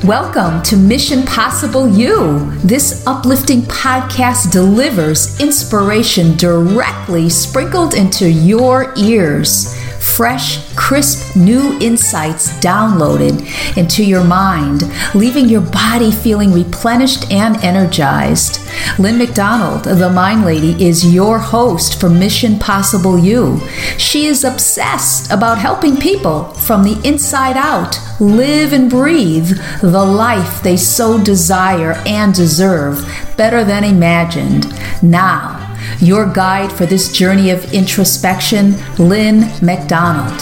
Welcome to Mission Possible You. This uplifting podcast delivers inspiration directly sprinkled into your ears. Fresh, crisp, new insights downloaded into your mind, leaving your body feeling replenished and energized. Lynn McDonald, the Mind Lady, is your host for Mission Possible You. She is obsessed about helping people from the inside out live and breathe the life they so desire and deserve better than imagined. Now, your guide for this journey of introspection, Lynn McDonald.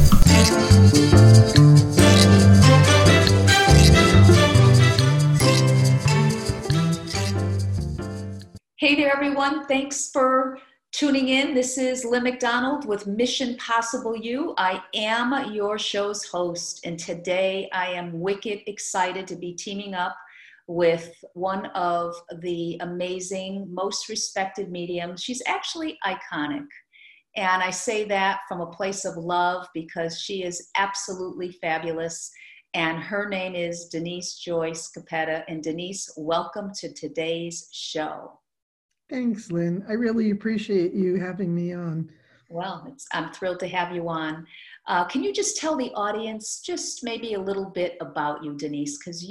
Hey there, everyone. Thanks for tuning in. This is Lynn McDonald with Mission Possible You. I am your show's host, and today I am wicked excited to be teaming up with one of the amazing, most respected mediums. She's actually iconic. And I say that from a place of love because she is absolutely fabulous. And her name is Denise Joyce Capetta. And Denise, welcome to today's show. Thanks, Lynn. I really appreciate you having me on. Well, I'm thrilled to have you on. Can you just tell the audience just maybe a little bit about you, Denise? Because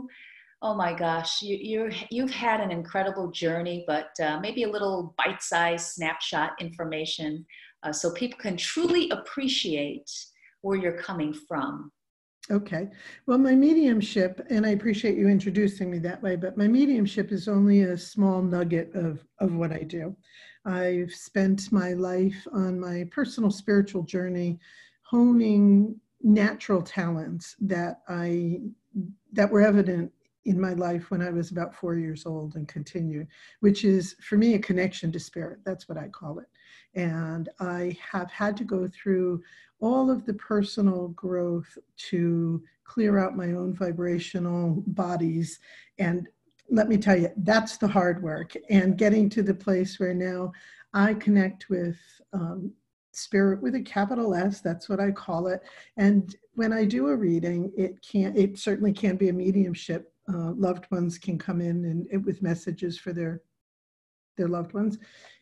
oh my gosh, you've had an incredible journey, but maybe a little bite-sized snapshot information so people can truly appreciate where you're coming from. Okay. Well, my mediumship, and I appreciate you introducing me that way, but my mediumship is only a small nugget of what I do. I've spent my life on my personal spiritual journey honing natural talents that were evident in my life when I was about 4 years old and continued, which is for me a connection to spirit. That's what I call it. And I have had to go through all of the personal growth to clear out my own vibrational bodies. And let me tell you, that's the hard work. And getting to the place where now I connect with spirit with a capital S, that's what I call it. And when I do a reading, it certainly can be a mediumship. Loved ones can come in and with messages for their loved ones.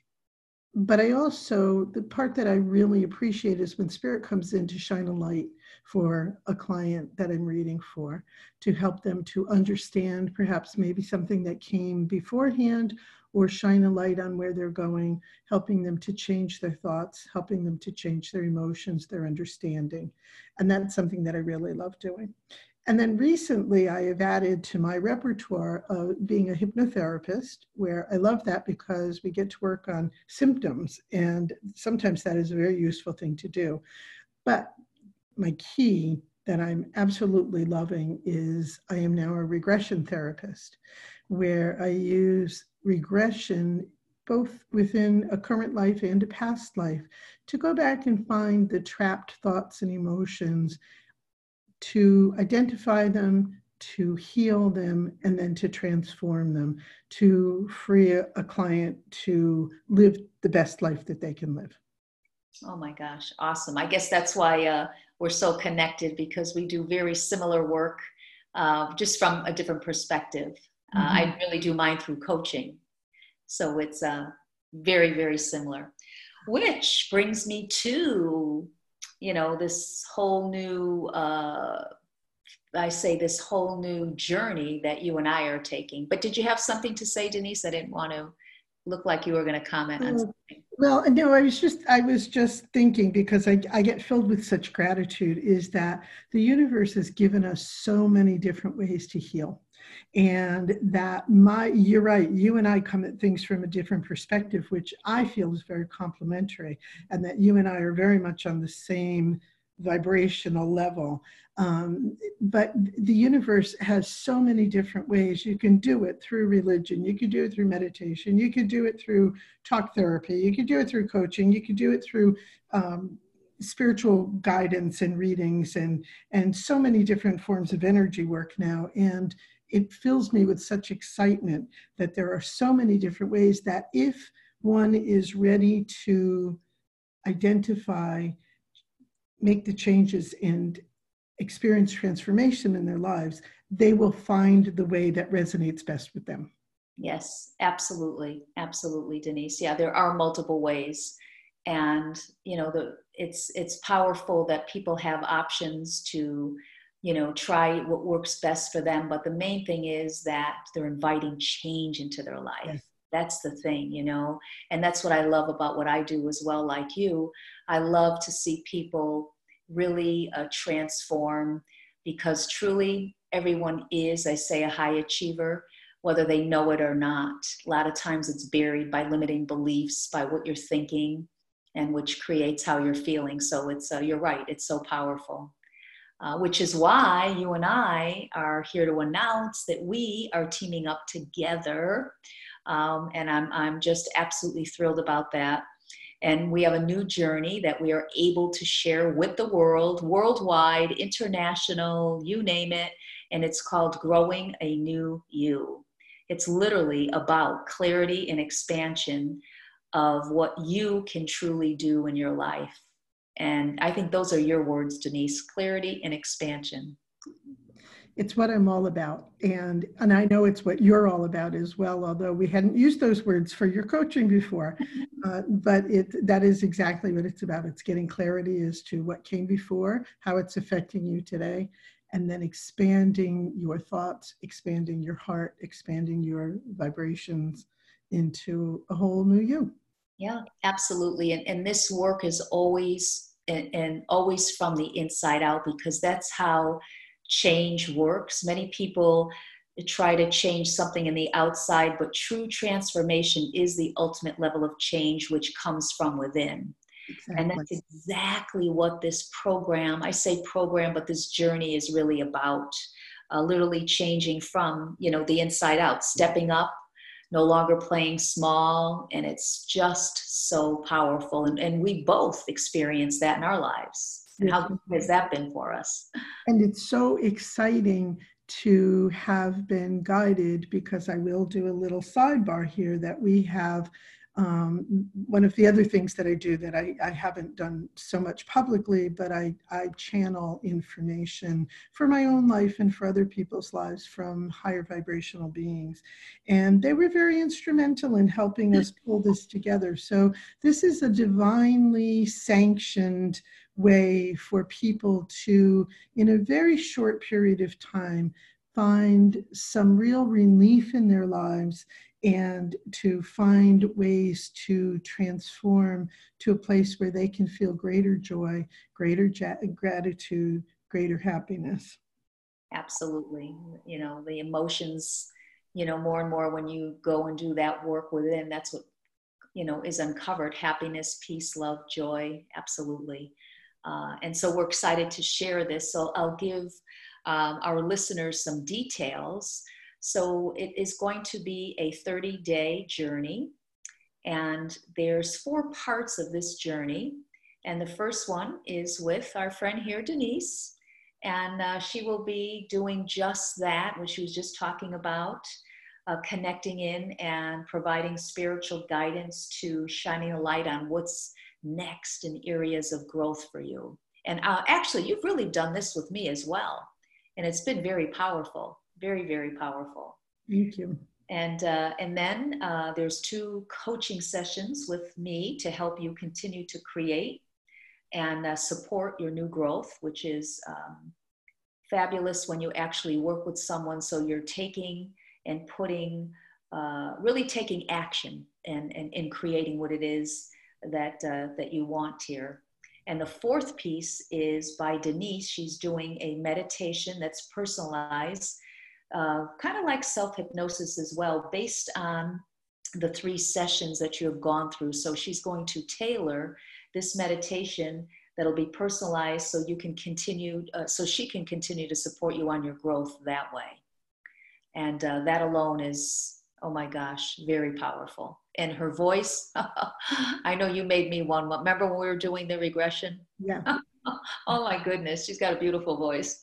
But the part that I really appreciate is when spirit comes in to shine a light for a client that I'm reading for, to help them to understand perhaps maybe something that came beforehand, or shine a light on where they're going, helping them to change their thoughts, helping them to change their emotions, their understanding. And that's something that I really love doing. And then recently I have added to my repertoire of being a hypnotherapist, where I love that because we get to work on symptoms, and sometimes that is a very useful thing to do. But my key that I'm absolutely loving is I am now a regression therapist, where I use regression both within a current life and a past life to go back and find the trapped thoughts and emotions, to identify them, to heal them, and then to transform them, to free a client to live the best life that they can live. Oh my gosh, awesome. I guess that's why we're so connected, because we do very similar work, just from a different perspective. I really do mine through coaching. So it's very, very similar. Which brings me to this whole new, this whole new journey that you and I are taking. But did you have something to say, Denise? I didn't want to look like you were going to comment on something. Well, no, I was just thinking, because I get filled with such gratitude, is that the universe has given us so many different ways to heal. And that you're right, you and I come at things from a different perspective, which I feel is very complementary, and that you and I are very much on the same vibrational level. But the universe has so many different ways. You can do it through religion, you can do it through meditation, you can do it through talk therapy, you can do it through coaching, you can do it through spiritual guidance and readings, and so many different forms of energy work now. And it fills me with such excitement that there are so many different ways that if one is ready to identify, make the changes, and experience transformation in their lives, they will find the way that resonates best with them. Yes, absolutely. Absolutely, Denise. Yeah, there are multiple ways. And, it's powerful that people have options to, try what works best for them. But the main thing is that they're inviting change into their life. Yes. That's the thing, and that's what I love about what I do as well. Like you, I love to see people really transform, because truly everyone is, I say, a high achiever, whether they know it or not. A lot of times it's buried by limiting beliefs, by what you're thinking, and which creates how you're feeling. So you're right, it's so powerful. Which is why you and I are here to announce that we are teaming up together. And I'm just absolutely thrilled about that. And we have a new journey that we are able to share with the world, worldwide, international, you name it. And it's called Growing a New You. It's literally about clarity and expansion of what you can truly do in your life. And I think those are your words, Denise: clarity and expansion. It's what I'm all about. And I know it's what you're all about as well, although we hadn't used those words for your coaching before. But that is exactly what it's about. It's getting clarity as to what came before, how it's affecting you today, and then expanding your thoughts, expanding your heart, expanding your vibrations into a whole new you. Yeah, absolutely. And this work is always and always from the inside out, because that's how change works. Many people try to change something in the outside, but true transformation is the ultimate level of change, which comes from within. Exactly. And that's exactly what this program, I say program, but this journey is really about. Literally changing from, the inside out, stepping up, no longer playing small. And it's just so powerful. And we both experienced that in our lives. And how has that been for us? And it's so exciting to have been guided, because I will do a little sidebar here, that we have one of the other things that I do that I haven't done so much publicly, but I channel information for my own life and for other people's lives from higher vibrational beings. And they were very instrumental in helping us pull this together. So this is a divinely sanctioned way for people to, in a very short period of time, find some real relief in their lives, and to find ways to transform to a place where they can feel greater joy, greater gratitude, greater happiness. Absolutely. The emotions, more and more when you go and do that work within, that's what, is uncovered: happiness, peace, love, joy. Absolutely. And so we're excited to share this. So I'll give our listeners some details. So it is going to be a 30-day journey, and there's 4 parts of this journey. And the first one is with our friend here, Denise, and she will be doing just that, which she was just talking about, connecting in and providing spiritual guidance to shining a light on what's next in areas of growth for you. And actually, you've really done this with me as well, and it's been very powerful. Very, very powerful. Thank you. And then there's 2 coaching sessions with me to help you continue to create and support your new growth, which is fabulous when you actually work with someone. So you're taking and putting, really taking action and creating what it is that you want here. And the 4th piece is by Denise. She's doing a meditation that's personalized, kind of like self-hypnosis as well, based on the 3 sessions that you have gone through. So she's going to tailor this meditation that'll be personalized so you can continue, so she can continue to support you on your growth that way. And that alone is, oh my gosh, very powerful. And her voice, I know you made me one. Remember when we were doing the regression? Yeah. Oh my goodness, she's got a beautiful voice.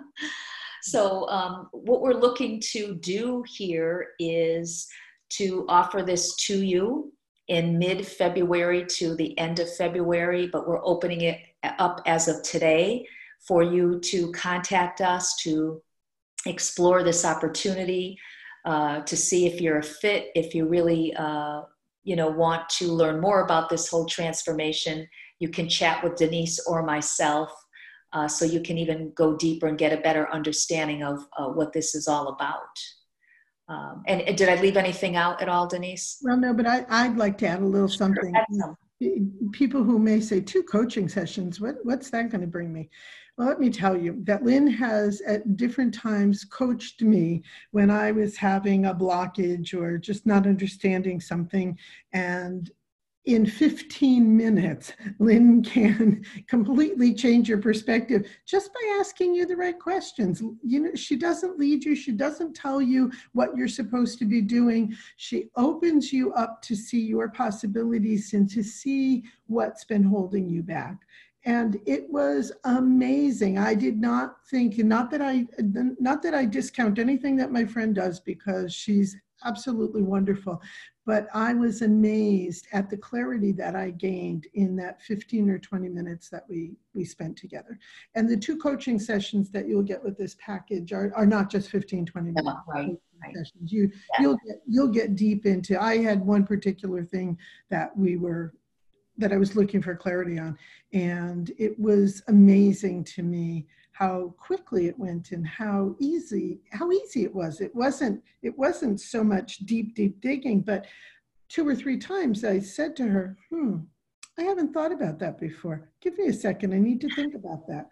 So what we're looking to do here is to offer this to you in mid-February to the end of February, but we're opening it up as of today for you to contact us, to explore this opportunity to see if you're a fit, if you really, want to learn more about this whole transformation, you can chat with Denise or myself. So you can even go deeper and get a better understanding of what this is all about. And did I leave anything out at all, Denise? Well, no, but I'd like to add a little something. People who may say 2 coaching sessions, what's that going to bring me? Well, let me tell you that Lynn has at different times coached me when I was having a blockage or just not understanding something. And in 15 minutes, Lynn can completely change your perspective just by asking you the right questions. You know, she doesn't lead you. She doesn't tell you what you're supposed to be doing. She opens you up to see your possibilities and to see what's been holding you back. And it was amazing. I did not think, not that I discount anything that my friend does, because she's absolutely wonderful. But I was amazed at the clarity that I gained in that 15 or 20 minutes that we spent together. And the 2 coaching sessions that you'll get with this package are not just 15, 20 minutes. Right. Sessions. You'll get deep into. I had one particular thing that I was looking for clarity on, and it was amazing to me how quickly it went and how easy it was. It wasn't so much deep digging, but 2 or 3 times I said to her, I haven't thought about that before. Give me a second. I need to think about that.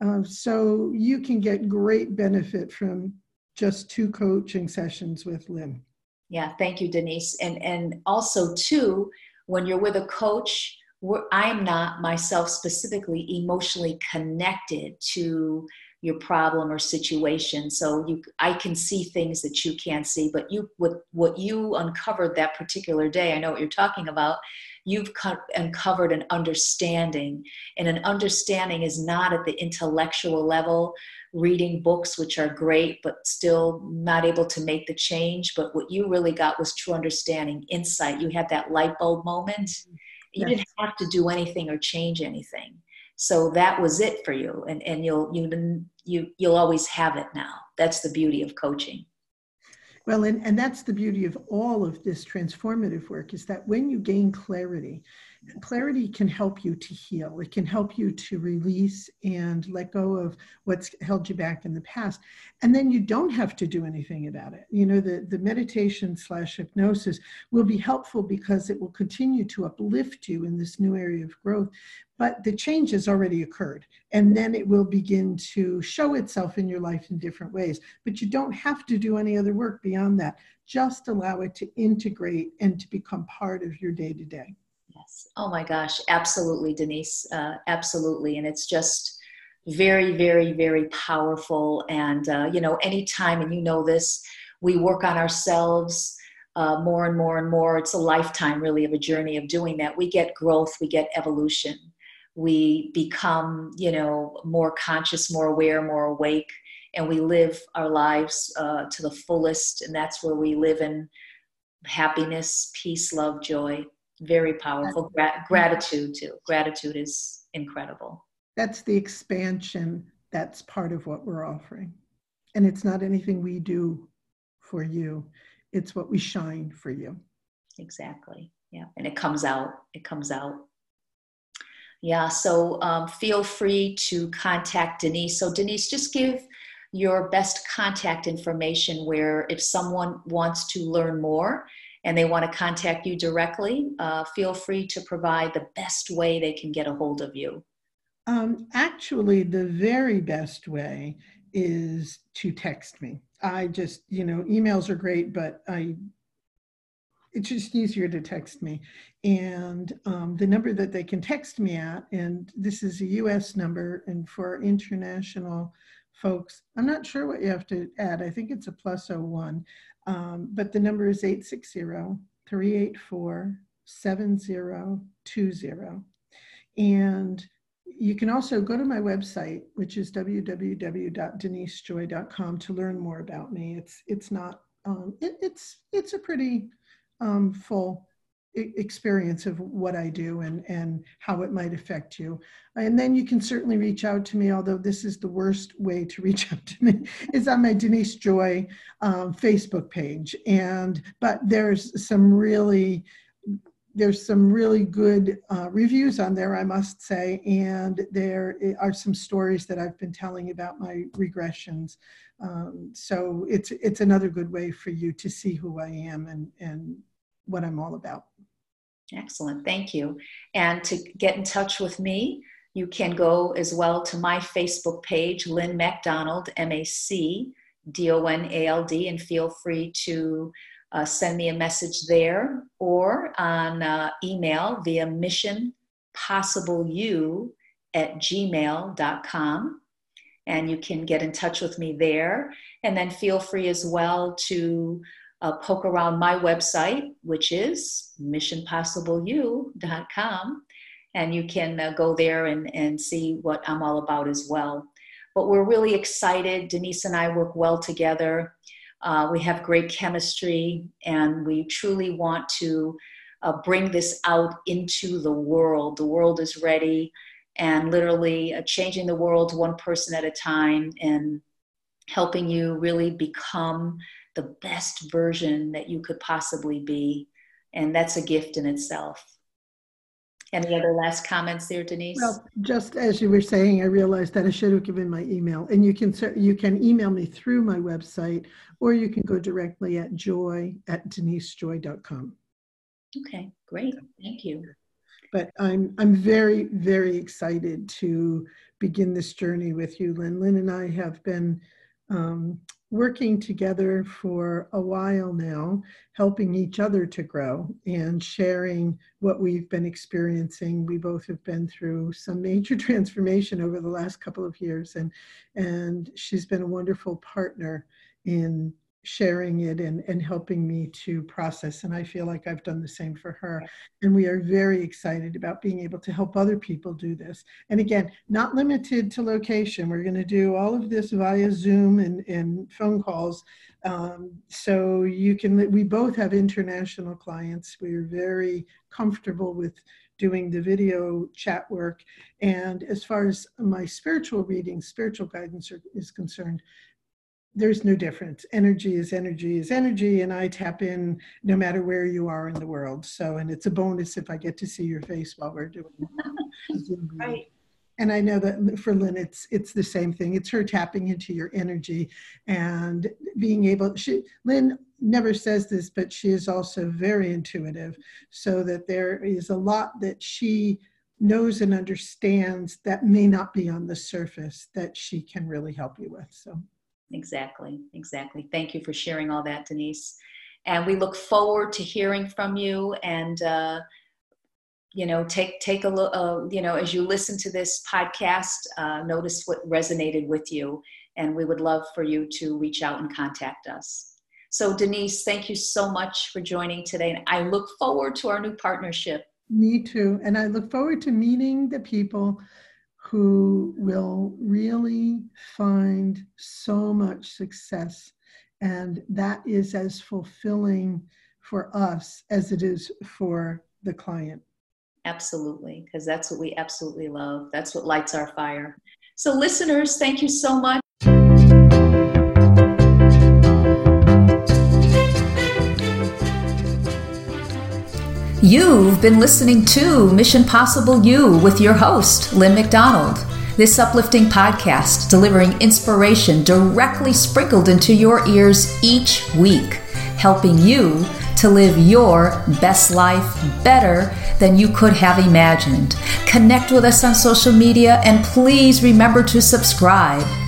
So you can get great benefit from just 2 coaching sessions with Lynn. Yeah, thank you, Denise. And also too, when you're with a coach, I'm not myself specifically emotionally connected to your problem or situation. So I can see things that you can't see, but what you uncovered that particular day, I know what you're talking about, you've uncovered an understanding, and an understanding is not at the intellectual level, reading books, which are great, but still not able to make the change. But what you really got was true understanding, insight. You had that light bulb moment. You didn't have to do anything or change anything. So that was it for you. And you'll always have it now. That's the beauty of coaching. Well, and that's the beauty of all of this transformative work, is that when you gain clarity can help you to heal. It can help you to release and let go of what's held you back in the past. And then you don't have to do anything about it. You know, the meditation / hypnosis will be helpful because it will continue to uplift you in this new area of growth. But the change has already occurred, and then it will begin to show itself in your life in different ways. But you don't have to do any other work beyond that. Just allow it to integrate and to become part of your day-to-day. Yes. Oh my gosh. Absolutely, Denise. Absolutely. And it's just very, very, very powerful. And, anytime, and you know this, we work on ourselves more and more and more. It's a lifetime really of a journey of doing that. We get growth, we get evolution. We become, more conscious, more aware, more awake, and we live our lives to the fullest. And that's where we live in happiness, peace, love, joy. Very powerful. Gratitude too. Gratitude is incredible. That's the expansion. That's part of what we're offering. And it's not anything we do for you. It's what we shine for you. Exactly. Yeah. And it comes out. Yeah. So feel free to contact Denise. So Denise, just give your best contact information where if someone wants to learn more and they want to contact you directly, feel free to provide the best way they can get a hold of you. Actually, the very best way is to text me. I just, emails are great, but it's just easier to text me. And the number that they can text me at, and this is a US number, and for international folks, I'm not sure what you have to add. I think it's a +01. But the number is 860-384-7020. And you can also go to my website, which is www.denisejoy.com, to learn more about me. It's not, it's a pretty full experience of what I do and how it might affect you. And then you can certainly reach out to me, although this is the worst way to reach out to me, is on my Denise Joy Facebook page. But there's some really good reviews on there, I must say, and there are some stories that I've been telling about my regressions. So it's another good way for you to see who I am and what I'm all about. Excellent. Thank you. And to get in touch with me, you can go as well to my Facebook page, Lynn MacDonald, MacDonald, and feel free to send me a message there or on email via missionpossibleyou@gmail.com. And you can get in touch with me there. And then feel free as well to poke around my website, which is missionpossibleyou.com. And you can go there and see what I'm all about as well. But we're really excited. Denise and I work well together. We have great chemistry, and we truly want to bring this out into the world. The world is ready, and literally changing the world one person at a time and helping you really become the best version that you could possibly be. And that's a gift in itself. Any other last comments there, Denise? Well, just as you were saying, I realized that I should have given my email. And you can email me through my website, or you can go directly at joy@denisejoy.com. Okay, great. Thank you. But I'm very, very excited to begin this journey with you, Lynn. Lynn and I have been working together for a while now, helping each other to grow and sharing what we've been experiencing. We both have been through some major transformation over the last couple of years, and she's been a wonderful partner in sharing it and helping me to process. And I feel like I've done the same for her. And we are very excited about being able to help other people do this. And again, not limited to location. We're going to do all of this via Zoom and phone calls. So we both have international clients. We're very comfortable with doing the video chat work. And as far as my spiritual readings, spiritual guidance is concerned, there's no difference. Energy is energy is energy, and I tap in no matter where you are in the world. So, and it's a bonus if I get to see your face while we're doing Zoom. Right. And I know that for Lynn, it's the same thing. It's her tapping into your energy and being able. Lynn never says this, but she is also very intuitive, so that there is a lot that she knows and understands that may not be on the surface that she can really help you with. So. Exactly. Thank you for sharing all that, Denise. And we look forward to hearing from you. And take a look. As you listen to this podcast, notice what resonated with you, and we would love for you to reach out and contact us. So, Denise, thank you so much for joining today, and I look forward to our new partnership. Me too, and I look forward to meeting the people who will really find so much success. And that is as fulfilling for us as it is for the client. Absolutely, because that's what we absolutely love. That's what lights our fire. So listeners, thank you so much. You've been listening to Mission Possible You with your host, Lynn MacDonald. This uplifting podcast delivering inspiration directly sprinkled into your ears each week, helping you to live your best life better than you could have imagined. Connect with us on social media, and please remember to subscribe.